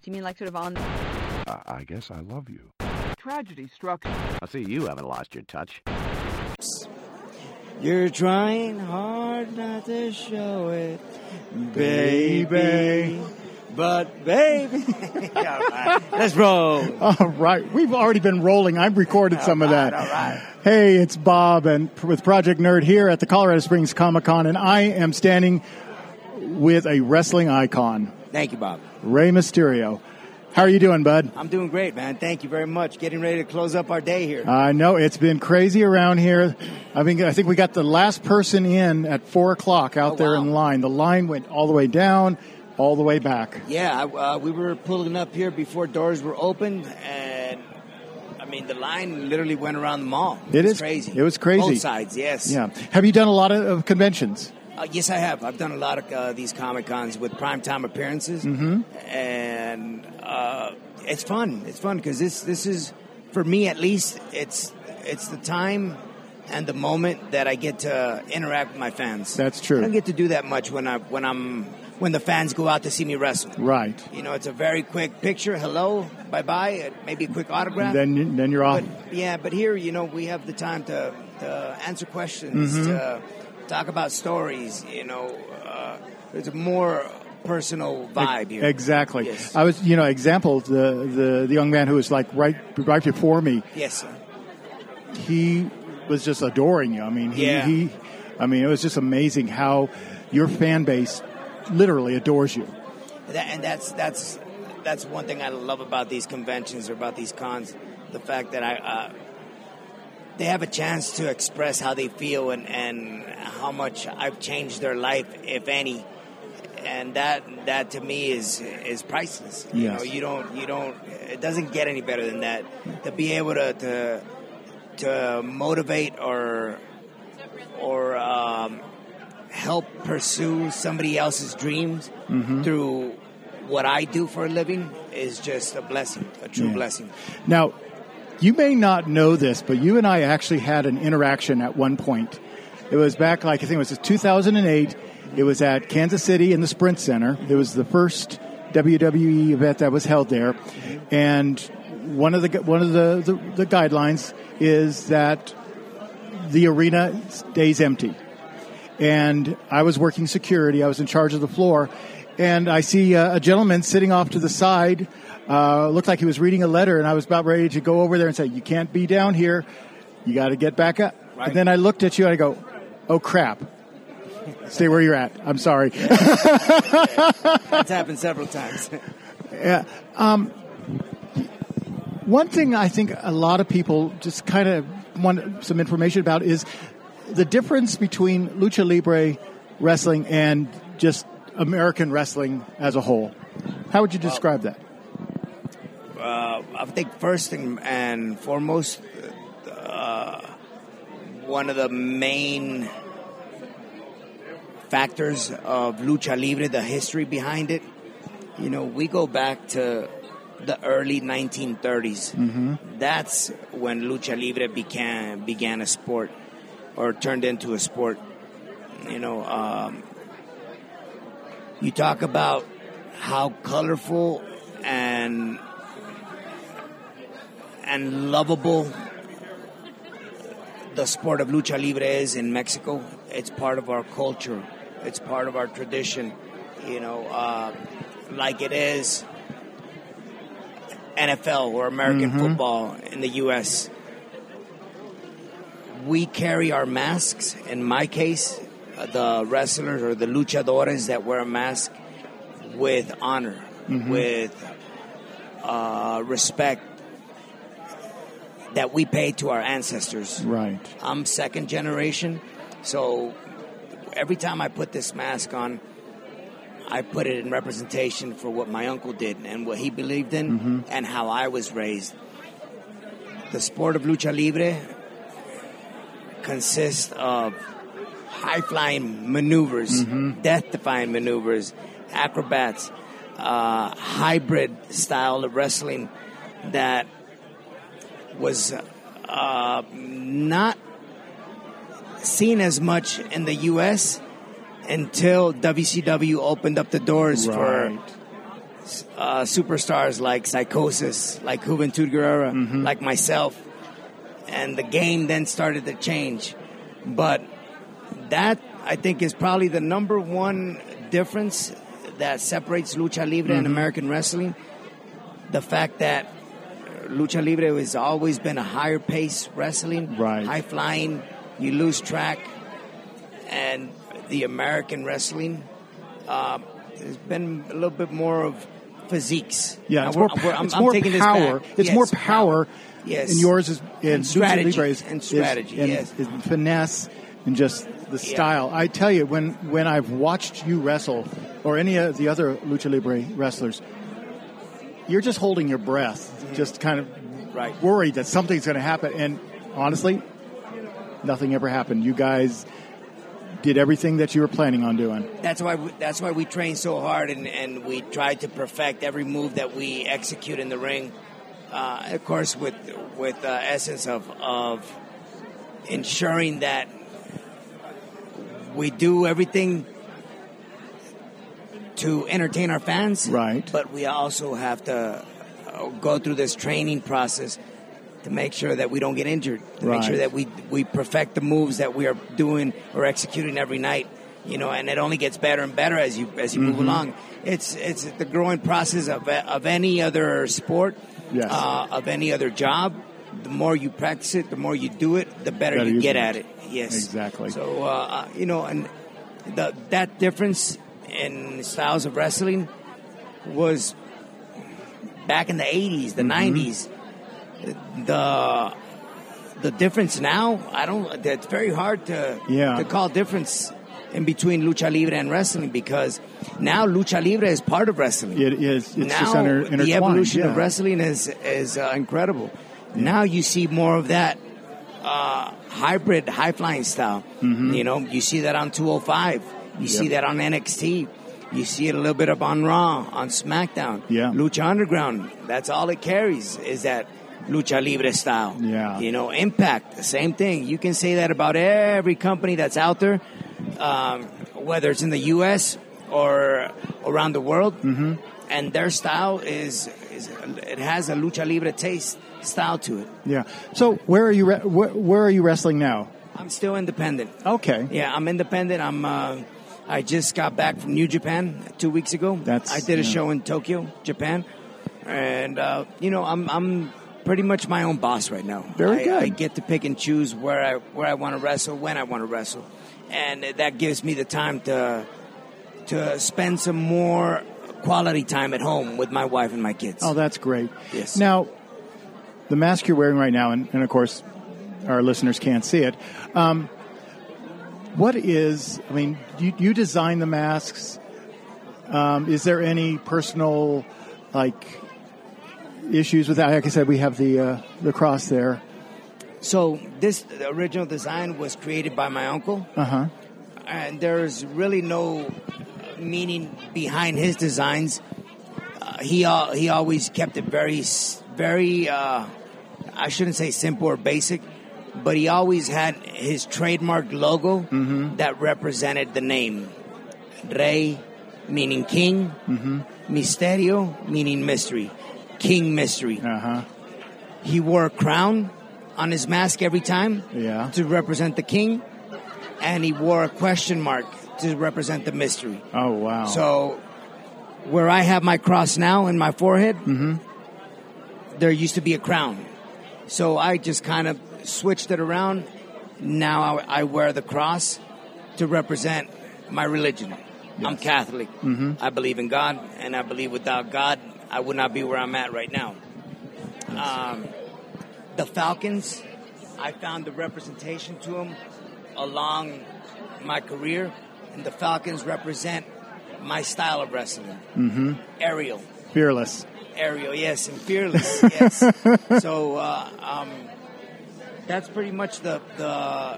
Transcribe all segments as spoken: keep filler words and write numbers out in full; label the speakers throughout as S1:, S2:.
S1: You mean like sort of on...
S2: Uh, I guess I love you.
S3: Tragedy struck.
S4: I see you haven't lost your touch.
S5: You're trying hard not to show it, baby. But, baby. All right. Let's roll.
S6: All right. We've already been rolling. I've recorded
S5: all
S6: some
S5: right,
S6: of that.
S5: All right.
S6: Hey, it's Bob and with Project Nerd here at the Colorado Springs Comic-Con, and I am standing with a wrestling icon.
S5: Thank you, Bob.
S6: Rey Mysterio. How are you doing, bud?
S5: I'm doing great, man. Thank you very much. Getting ready to close up our day here.
S6: I know it's been crazy around here. I mean, I think we got the last person in at four o'clock out
S5: oh,
S6: there
S5: wow.
S6: in line. The line went all the way down, all the way back.
S5: Yeah, uh, we were pulling up here before doors were open, and I mean, the line literally went around the mall. It,
S6: it
S5: was
S6: is
S5: crazy.
S6: It was crazy.
S5: Both sides, yes.
S6: Yeah. Have you done a lot of, of conventions?
S5: Uh, yes, I have. I've done a lot of uh, these Comic-Cons with primetime appearances,
S6: mm-hmm.
S5: and uh, it's fun. It's fun because this this is, for me at least, it's it's the time and the moment that I get to interact with my fans.
S6: That's true.
S5: I don't get to do that much when I when I'm when the fans go out to see me wrestle.
S6: Right.
S5: You know, it's a very quick picture. Hello, bye bye. Maybe a quick autograph.
S6: And then then you're off.
S5: But, yeah, but here, you know, we have the time to, to answer questions.
S6: Mm-hmm.
S5: To, talk about stories, you know, uh, there's a more personal vibe here.
S6: Exactly.
S5: Yes.
S6: I was, you know, example, the, the, the young man who was like right right before me.
S5: Yes, sir.
S6: He was just adoring you. I mean, he,
S5: yeah.
S6: he I mean, it was just amazing how your fan base literally adores you.
S5: That, and that's that's that's one thing I love about these conventions or about these cons, the fact that I uh, they have a chance to express how they feel and, and how much I've changed their life, if any. And that that to me is is priceless. You
S6: yes.
S5: know, you don't you don't it doesn't get any better than that. To be able to to, to motivate or or um, help pursue somebody else's dreams
S6: mm-hmm.
S5: through what I do for a living is just a blessing, a true
S6: yeah.
S5: blessing.
S6: Now, you may not know this, but you and I actually had an interaction at one point. It was back, like I think it was two thousand eight. It was at Kansas City in the Sprint Center. It was the first W W E event that was held there, and one of the one of the, the, the guidelines is that the arena stays empty. And I was working security. I was in charge of the floor, and I see a, a gentleman sitting off to the side. Uh, looked like he was reading a letter, and I was about ready to go over there and say, "You can't be down here. You got to get back up." Right. And then I looked at you and I go, "Oh crap! Stay where you're at. I'm sorry."
S5: That's happened several times.
S6: Yeah. Um, one thing I think a lot of people just kind of want some information about is the difference between lucha libre wrestling and just American wrestling as a whole. How would you describe that?
S5: Uh, I think first and foremost, uh, one of the main factors of lucha libre, the history behind it, you know, we go back to the early nineteen thirties.
S6: Mm-hmm.
S5: That's when lucha libre began began a sport or turned into a sport. You know, um, you talk about how colorful and and lovable the sport of lucha libre is in Mexico. It's part of our culture. It's part of our tradition. You know, uh, like it is N F L or American
S6: mm-hmm.
S5: football in the U S We carry our masks. In my case, the wrestlers or the luchadores that wear a mask with honor,
S6: mm-hmm.
S5: with uh, respect that we pay to our ancestors.
S6: Right.
S5: I'm second generation, so every time I put this mask on, I put it in representation for what my uncle did and what he believed in
S6: mm-hmm.
S5: and how I was raised. The sport of lucha libre consists of high-flying maneuvers,
S6: mm-hmm.
S5: death-defying maneuvers, acrobats, uh, hybrid style of wrestling that was uh, not seen as much in the U S until W C W opened up the doors
S6: right.
S5: for uh, superstars like Psychosis, like Juventud Guerrera,
S6: Mm-hmm.
S5: like myself. And the game then started to change. But that, I think, is probably the number one difference that separates lucha libre
S6: Mm-hmm.
S5: and American wrestling. The fact that lucha libre has always been a higher pace wrestling,
S6: Right.
S5: high flying, you lose track. And the American wrestling uh, has been a little bit more of physiques.
S6: Yeah,
S5: Now,
S6: it's
S5: we're-
S6: more,
S5: we're- I'm-
S6: it's
S5: I'm
S6: more
S5: taking this
S6: power.
S5: back.
S6: It's
S5: Yes,
S6: more power.
S5: Yes.
S6: And yours is in
S5: And
S6: Lucha
S5: strategy.
S6: Libre is,
S5: And
S6: is-
S5: strategy,
S6: and,
S5: yes.
S6: is finesse and just the
S5: Yeah.
S6: style. I tell you, when when I've watched you wrestle or any of the other Lucha Libre wrestlers, you're just holding your breath, just kind of
S5: Right.
S6: worried that something's going to happen. And honestly, nothing ever happened. You guys did everything that you were planning on doing.
S5: That's why we, that's why we train so hard, and, and we try to perfect every move that we execute in the ring. Uh, of course, with with uh, essence of of ensuring that we do everything to entertain our fans,
S6: Right.
S5: But we also have to uh, go through this training process to make sure that we don't get injured, to
S6: Right.
S5: make sure that we we perfect the moves that we are doing or executing every night. You know, and it only gets better and better as you as you move
S6: Mm-hmm.
S5: along. It's it's the growing process of of any other sport,
S6: Yes.
S5: uh, of any other job. The more you practice it, the more you do it, the better,
S6: Better
S5: you
S6: you
S5: get
S6: do
S5: at
S6: it.
S5: it. Yes,
S6: Exactly.
S5: So uh, you know, and the, that difference in styles of wrestling was back in the eighties, the
S6: Mm-hmm.
S5: nineties. The the difference now, I don't. It's very hard to
S6: Yeah.
S5: to call difference in between lucha libre and wrestling, because now lucha libre is part of wrestling.
S6: It is. It's
S5: now
S6: just under, intertwined.
S5: the evolution
S6: yeah.
S5: of wrestling is is uh, incredible. Now you see more of that uh, hybrid high flying style.
S6: Mm-hmm.
S5: You know, you see that on two oh five. You see that on N X T. You see it a little bit up on Raw, on SmackDown.
S6: Yeah.
S5: Lucha Underground. That's all it carries, is that lucha libre style.
S6: Yeah.
S5: You know, Impact, the same thing. You can say that about every company that's out there, um, whether it's in the U S or around the world. Mm-hmm. And their style is, is it has a lucha libre taste style to it.
S6: Yeah. So where are you? Re- where, where are you wrestling now?
S5: I'm still independent.
S6: Okay.
S5: Yeah, I'm independent. I'm. Uh, I just got back from New Japan two weeks ago.
S6: That's-
S5: I did a
S6: yeah.
S5: show in Tokyo, Japan, and uh, you know, I'm I'm pretty much my own boss right now.
S6: Very
S5: I,
S6: good.
S5: I get to pick and choose where I where I want to wrestle, when I want to wrestle, and that gives me the time to to spend some more quality time at home with my wife and my kids.
S6: Oh, that's great.
S5: Yes.
S6: Now, the mask you're wearing right now, and, and of course, our listeners can't see it. Um, what is? I mean, you, you design the masks. Um, is there any personal, like, issues with that? Like I said, we have the uh, the cross there.
S5: So this the original design was created by my uncle.
S6: Uh huh.
S5: And there's really no meaning behind his designs. Uh, he uh, he always kept it very s- very uh, I shouldn't say simple or basic, but he always had his trademark logo that represented the name Rey, meaning king, Misterio, meaning mystery, King Mystery.
S6: Uh huh.
S5: He wore a crown on his mask every time
S6: Yeah.
S5: to represent the king, and he wore a question mark to represent the mystery.
S6: Oh wow.
S5: So, where I have my cross now in my forehead, there used to be a crown. So I just kind of switched it around. Now I, I wear the cross to represent my religion. I'm Catholic. I believe in God, and I believe without God, I would not be where I'm at right now. Um, the Falcons, I found the representation to them along my career, and the Falcons represent my style of wrestling. Mm-hmm. Aerial.
S6: Fearless.
S5: Aerial, yes, and fearless, yes. So uh, um, that's pretty much the, the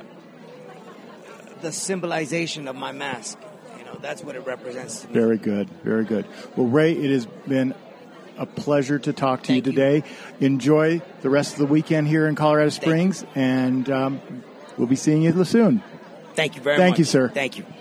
S5: the symbolization of my mask. You know, that's what it represents to me.
S6: Very good. Very good. Well, Rey, it has been a pleasure to talk to
S5: Thank
S6: you
S5: you.
S6: today. Enjoy the rest of the weekend here in Colorado
S5: Thank
S6: Springs, and um, we'll be seeing you soon.
S5: Thank you very
S6: Thank
S5: much.
S6: you, sir.
S5: Thank you.